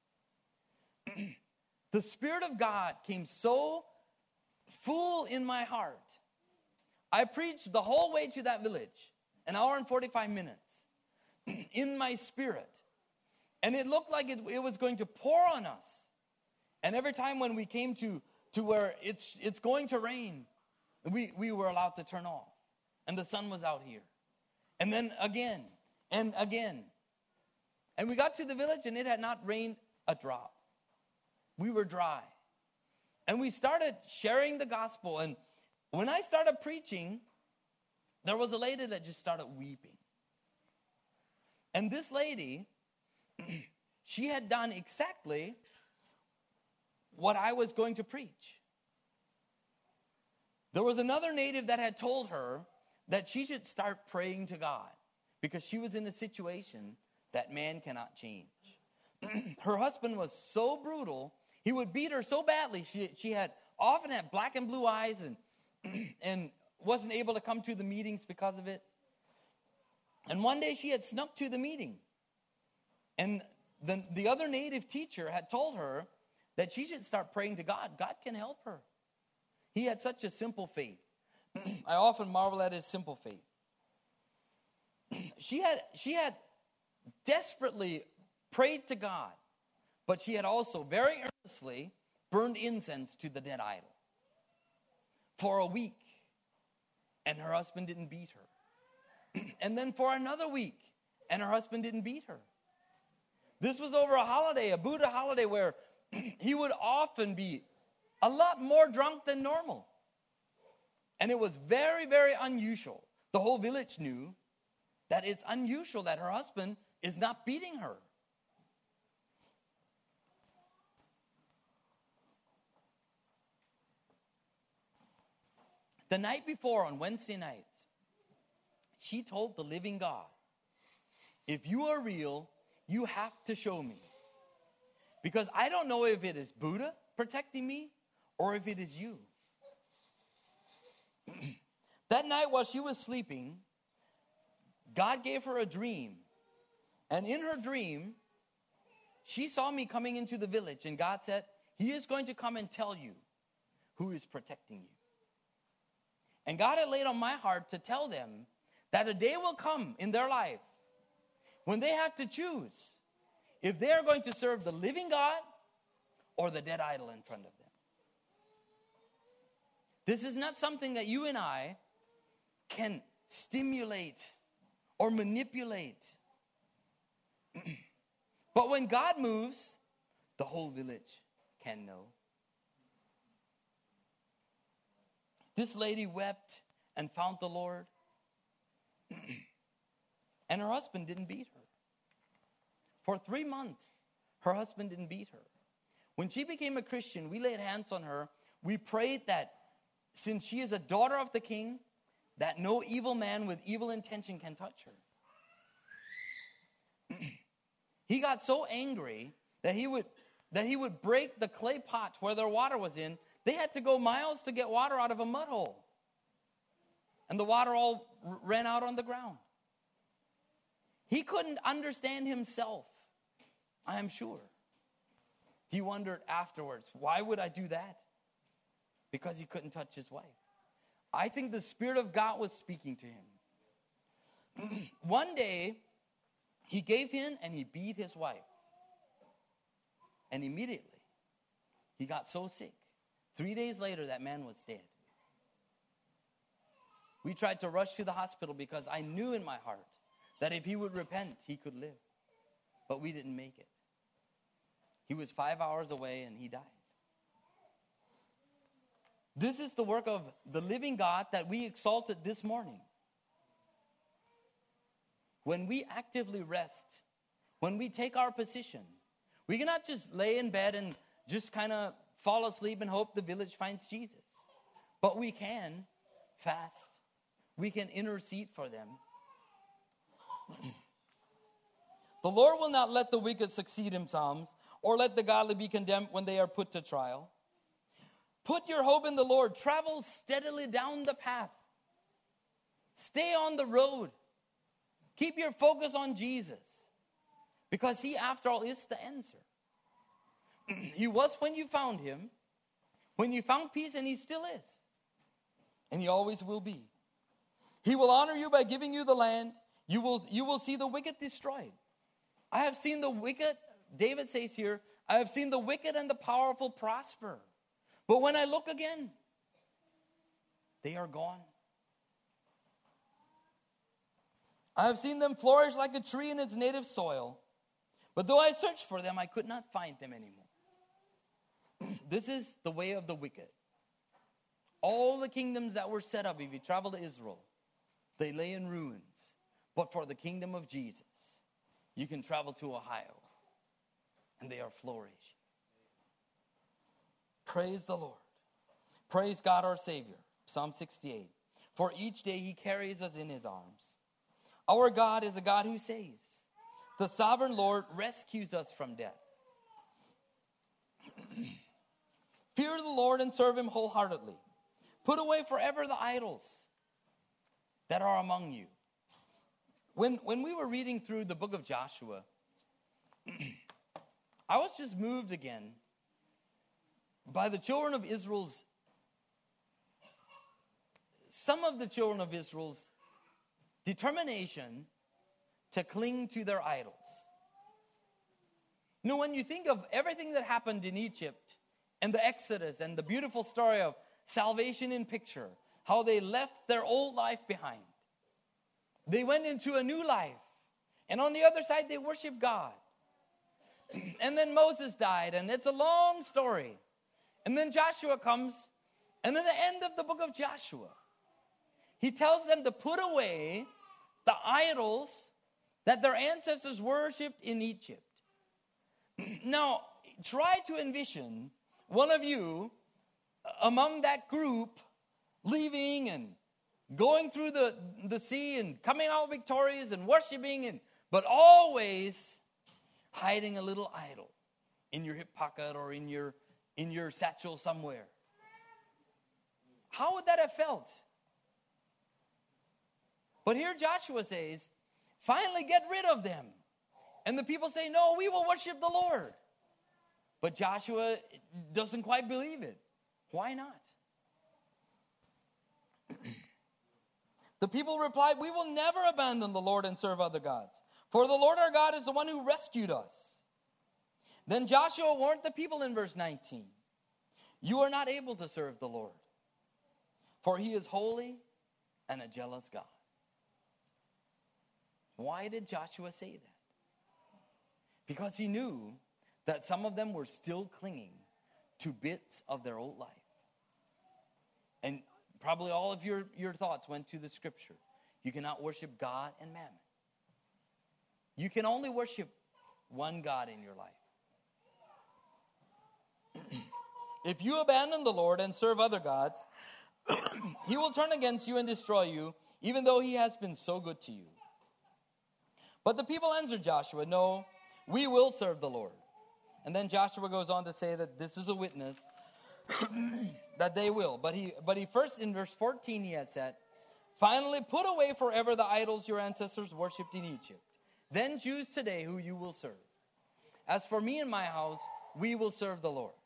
the Spirit of God came so full in my heart. I preached the whole way to that village, an hour and forty-five minutes, in my spirit. And it looked like it, it was going to pour on us. And every time when we came to, to where it's, it's going to rain, we, we were allowed to turn off. And the sun was out here. And then again, and again. And we got to the village, and it had not rained a drop. We were dry. And we started sharing the gospel. And when I started preaching, there was a lady that just started weeping. And this lady, she had done exactly what I was going to preach. There was another native that had told her that she should start praying to God because she was in a situation that man cannot change. Her husband was so brutal. He would beat her so badly. She, she had often had black and blue eyes and, and wasn't able to come to the meetings because of it. And one day she had snuck to the meeting. And the, the other native teacher had told her that she should start praying to God. God can help her. He had such a simple faith. I often marvel at his simple faith. She had, she had desperately prayed to God, but she had also very earnestly burned incense to the dead idol for a week, and her husband didn't beat her. And then for another week, and her husband didn't beat her. This was over a holiday, a Buddha holiday, where he would often be a lot more drunk than normal. And it was very, very unusual. The whole village knew that it's unusual that her husband is not beating her. The night before, on Wednesday nights, she told the living God, if you are real, you have to show me. Because I don't know if it is Buddha protecting me or if it is you. That night while she was sleeping, God gave her a dream. And in her dream, she saw me coming into the village. And God said, he is going to come and tell you who is protecting you. And God had laid on my heart to tell them that a day will come in their life when they have to choose if they are going to serve the living God or the dead idol in front of them. This is not something that you and I can stimulate or manipulate. But when God moves, the whole village can know. This lady wept and found the Lord. And her husband didn't beat her. For three months, her husband didn't beat her. When she became a Christian, we laid hands on her. We prayed that since she is a daughter of the King, that no evil man with evil intention can touch her. He got so angry that he would that he would break the clay pot where their water was in. They had to go miles to get water out of a mud hole. And the water all r- ran out on the ground. He couldn't understand himself, I am sure. He wondered afterwards, why would I do that? Because he couldn't touch his wife. I think the Spirit of God was speaking to him. One day, he gave in and he beat his wife. And immediately, he got so sick. Three days later, that man was dead. We tried to rush to the hospital because I knew in my heart that if he would repent, he could live. But we didn't make it. He was five hours away and he died. This is the work of the living God that we exalted this morning. When we actively rest, when we take our position. We cannot just lay in bed and just kind of fall asleep and hope the village finds Jesus. But we can fast. We can intercede for them. The Lord will not let the wicked succeed in Psalms, or let the godly be condemned when they are put to trial. Put your hope in the Lord. Travel steadily down the path. Stay on the road. Keep your focus on Jesus. Because he, after all, is the answer. He was when you found him. When you found peace, and he still is. And he always will be. He will honor you by giving you the land. You will, you will see the wicked destroyed. I have seen the wicked, David says here, I have seen the wicked and the powerful prosper. But when I look again, they are gone. I have seen them flourish like a tree in its native soil. But though I searched for them, I could not find them anymore. This is the way of the wicked. All the kingdoms that were set up, if you travel to Israel, they lay in ruins. But for the kingdom of Jesus, you can travel to Ohio, and they are flourishing. Praise the Lord. Praise God our Savior. Psalm sixty-eight. For each day he carries us in his arms. Our God is a God who saves. The sovereign Lord rescues us from death. Fear the Lord and serve him wholeheartedly. Put away forever the idols that are among you. When, when we were reading through the book of Joshua, I was just moved again by the children of Israel's, some of the children of Israel's determination to cling to their idols. You know, when you think of everything that happened in Egypt and the Exodus and the beautiful story of salvation in picture, how they left their old life behind. They went into a new life. And on the other side, they worshiped God. And then Moses died, and it's a long story. And then Joshua comes, and then the end of the book of Joshua, he tells them to put away the idols that their ancestors worshipped in Egypt. Now, try to envision one of you among that group leaving and going through the, the sea and coming out victorious and worshiping, and but always hiding a little idol in your hip pocket or in your in your satchel somewhere. How would that have felt? But here Joshua says, finally get rid of them. And the people say, no, we will worship the Lord. But Joshua doesn't quite believe it. Why not? The people replied, we will never abandon the Lord and serve other gods. For the Lord our God is the one who rescued us. Then Joshua warned the people in verse nineteen. You are not able to serve the Lord, for he is holy and a jealous God. Why did Joshua say that? Because he knew that some of them were still clinging to bits of their old life. And probably all of your, your thoughts went to the scripture. You cannot worship God and mammon. You can only worship one God in your life. If you abandon the Lord and serve other gods, he will turn against you and destroy you, even though he has been so good to you. But the people answered Joshua, no, we will serve the Lord. And then Joshua goes on to say that this is a witness that they will. But he, but he first, in verse fourteen, he has said, finally put away forever the idols your ancestors worshipped in Egypt. Then choose today who you will serve. As for me and my house, we will serve the Lord.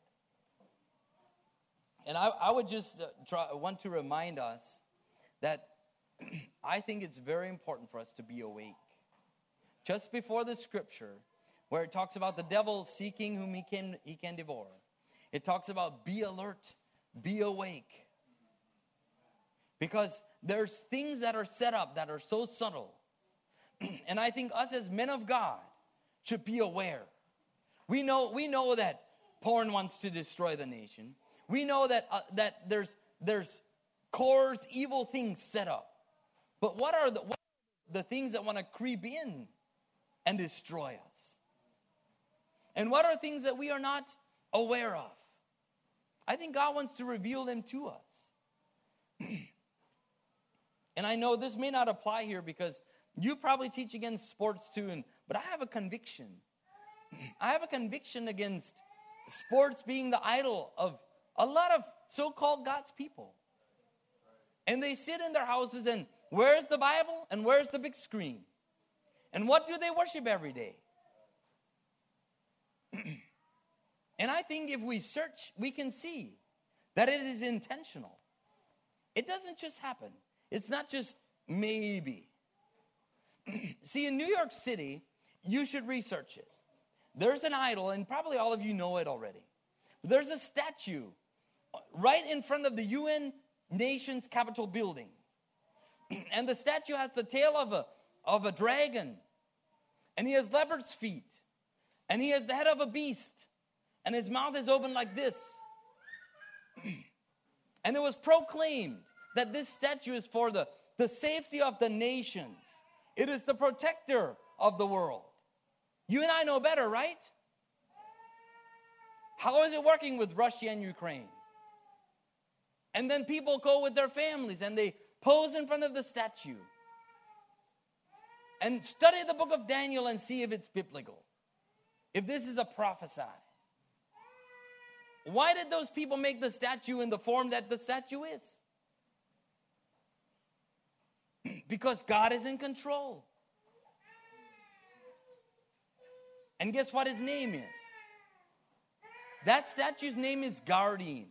And I, I would just uh, try, want to remind us that I think it's very important for us to be awake. Just before the scripture, where it talks about the devil seeking whom he can, he can devour, it talks about be alert, be awake. Because there's things that are set up that are so subtle. And I think us as men of God should be aware. We know, we know that porn wants to destroy the nation. We know that uh, that there's there's coarse, evil things set up. But what are the what are the things that want to creep in and destroy us? And what are things that we are not aware of? I think God wants to reveal them to us. And I know this may not apply here because you probably teach against sports too, and, but I have a conviction. I have a conviction against sports being the idol of a lot of so-called God's people. And they sit in their houses and where's the Bible and where's the big screen? And what do they worship every day? And I think if we search, we can see that it is intentional. It doesn't just happen. It's not just maybe. See, in New York City, you should research it. There's an idol, and probably all of you know it already. There's a statue right in front of the U N Nations Capitol building. And the statue has the tail of a, of a dragon. And he has leopard's feet. And he has the head of a beast. And his mouth is open like this. And it was proclaimed that this statue is for the, the safety of the nations. It is the protector of the world. You and I know better, right? How is it working with Russia and Ukraine? And then people go with their families and they pose in front of the statue. And study the book of Daniel and see if it's biblical. If this is a prophesy. Why did those people make the statue in the form that the statue is? Because God is in control. And guess what his name is? That statue's name is Guardian.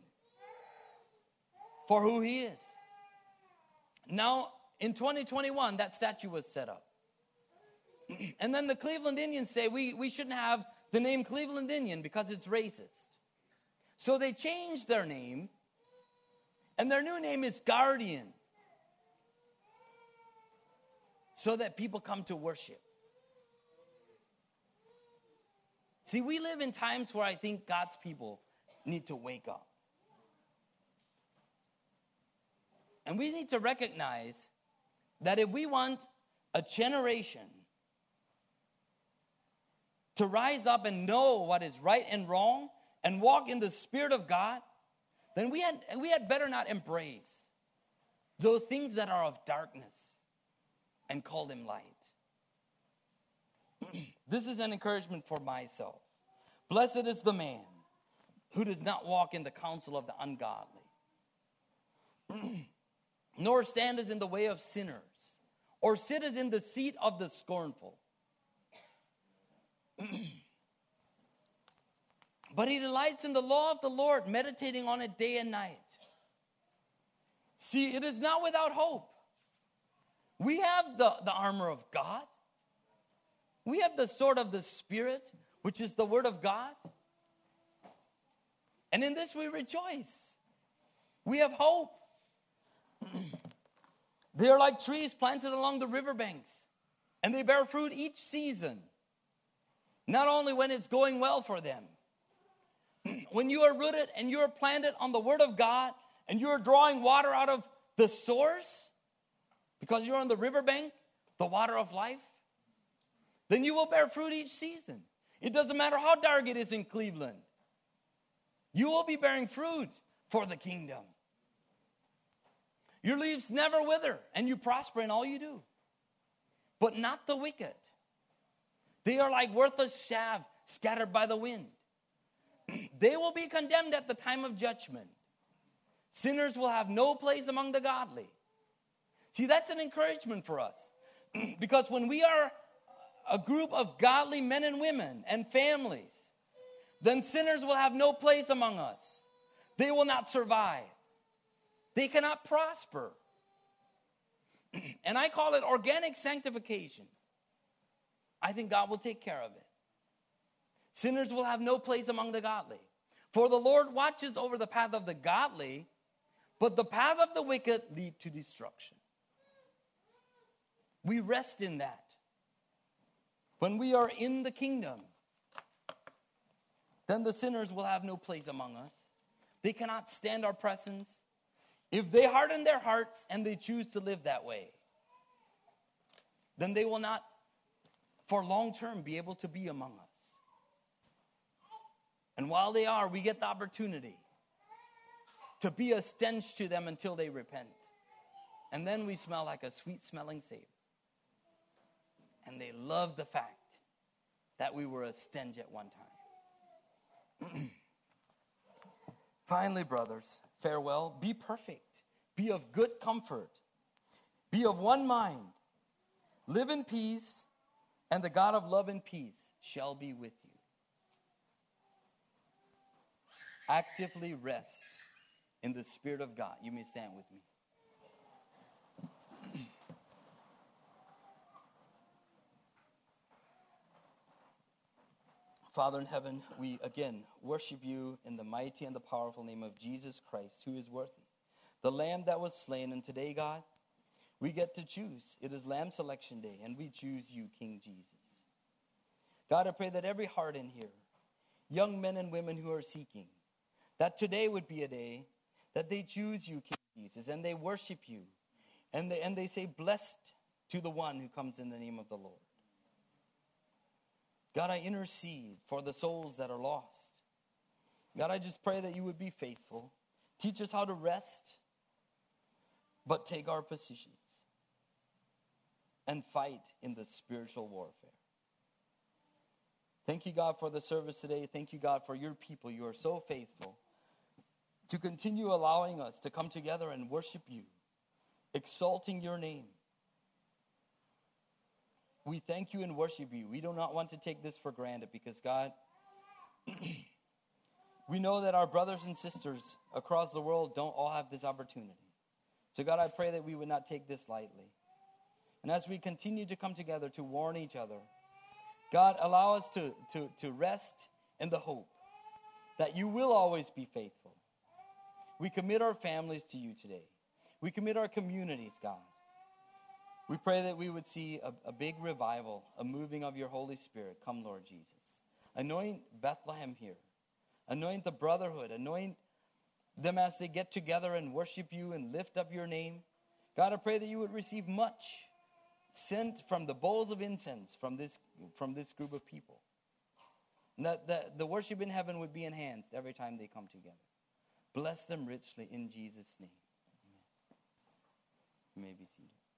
For who he is. Now, in twenty twenty-one, that statue was set up. And then the Cleveland Indians say we, we shouldn't have the name Cleveland Indian because it's racist. So they changed their name, and their new name is Guardian. So that people come to worship. See, we live in times where I think God's people need to wake up. And we need to recognize that if we want a generation to rise up and know what is right and wrong and walk in the Spirit of God, then we had, we had better not embrace those things that are of darkness and call them light. This is an encouragement for myself. Blessed is the man who does not walk in the counsel of the ungodly, nor standeth in the way of sinners, or sitteth in the seat of the scornful. But he delights in the law of the Lord, meditating on it day and night. See, it is not without hope. We have the, the armor of God. We have the sword of the Spirit, which is the word of God. And in this we rejoice. We have hope. They are like trees planted along the riverbanks, and they bear fruit each season. Not only when it's going well for them. When you are rooted and you are planted on the word of God, and you are drawing water out of the source, because you're on the riverbank, the water of life, then you will bear fruit each season. It doesn't matter how dark it is in Cleveland. You will be bearing fruit for the kingdom. Your leaves never wither, and you prosper in all you do. But not the wicked. They are like worthless chaff scattered by the wind. They will be condemned at the time of judgment. Sinners will have no place among the godly. See, that's an encouragement for us. Because when we are a group of godly men and women and families, then sinners will have no place among us. They will not survive. They cannot prosper. And I call it organic sanctification. I think God will take care of it. Sinners will have no place among the godly. For the Lord watches over the path of the godly, but the path of the wicked lead to destruction. We rest in that. When we are in the kingdom, then the sinners will have no place among us. They cannot stand our presence. If they harden their hearts and they choose to live that way, then they will not for long term be able to be among us. And while they are, we get the opportunity to be a stench to them until they repent. And then we smell like a sweet smelling savor. And they love the fact that we were a stench at one time. Finally, brothers, farewell. Be perfect. Be of good comfort. Be of one mind. Live in peace, and the God of love and peace shall be with you. Actively rest in the Spirit of God. You may stand with me. Father in heaven, we again worship you in the mighty and the powerful name of Jesus Christ, who is worthy. The Lamb that was slain, and today, God, we get to choose. It is Lamb Selection Day, and we choose you, King Jesus. God, I pray that every heart in here, young men and women who are seeking, that today would be a day that they choose you, King Jesus, and they worship you, and they, and they say, blessed to the one who comes in the name of the Lord. God, I intercede for the souls that are lost. God, I just pray that you would be faithful. Teach us how to rest, but take our positions and fight in the spiritual warfare. Thank you, God, for the service today. Thank you, God, for your people. You are so faithful to continue allowing us to come together and worship you, exalting your name. We thank you and worship you. We do not want to take this for granted because, God, we know that our brothers and sisters across the world don't all have this opportunity. So, God, I pray that we would not take this lightly. And as we continue to come together to warn each other, God, allow us to, to, to rest in the hope that you will always be faithful. We commit our families to you today. We commit our communities, God. We pray that we would see a, a big revival, a moving of your Holy Spirit. Come, Lord Jesus. Anoint Bethlehem here. Anoint the brotherhood. Anoint them as they get together and worship you and lift up your name. God, I pray that you would receive much sent from the bowls of incense from this, from this group of people. And that the, the worship in heaven would be enhanced every time they come together. Bless them richly in Jesus' name. Amen. You may be seated.